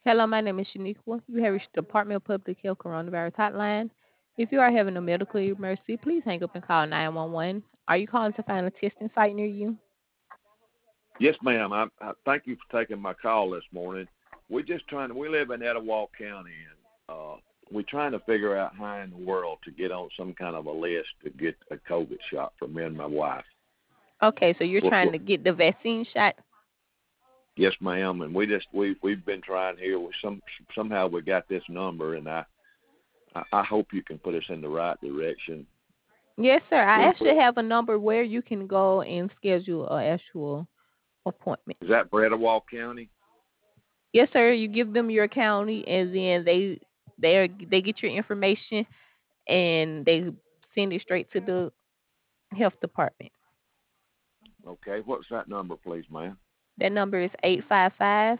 Hello, my name is Shaniqua. You have reached the Department of Public Health Coronavirus Hotline. If you are having a medical emergency, please hang up and call 911. Are you calling to find a testing site near you? Yes, ma'am. I thank you for taking my call this morning. We're just trying to. We live in Etowah County, and we're trying to figure out how in the world to get on some kind of a list to get a COVID shot for me and my wife. Okay, so you're Well, trying to get the vaccine shot? yes, ma'am. And we've been trying here. Somehow we got this number, and I hope you can put us in the right direction. Yes, sir. I We, we, actually have a number where you can go and schedule an actual appointment. is that for Etowah County? Yes, sir. You give them your county, and then they get your information and they send it straight to the health department. Okay. What's that number, please, ma'am? That number is 855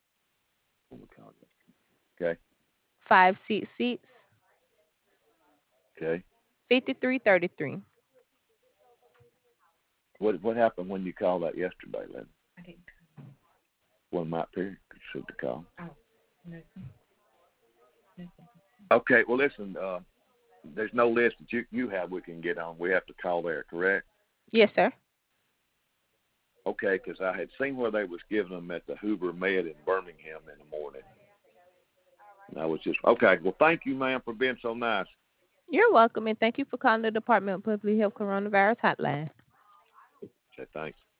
Okay. 566 Okay. 5333. What happened when you called that yesterday, Lynn? One might period should the call. Okay, well listen, there's no list that you have we can get on. We have to call there, correct? Yes, sir. Okay, because I had seen where they was giving them at the Hoover Med in Birmingham in the morning. And I was just okay. Well, thank you, ma'am, for being so nice. You're welcome, and thank you for calling the Department of Public Health Coronavirus Hotline. Okay, thanks.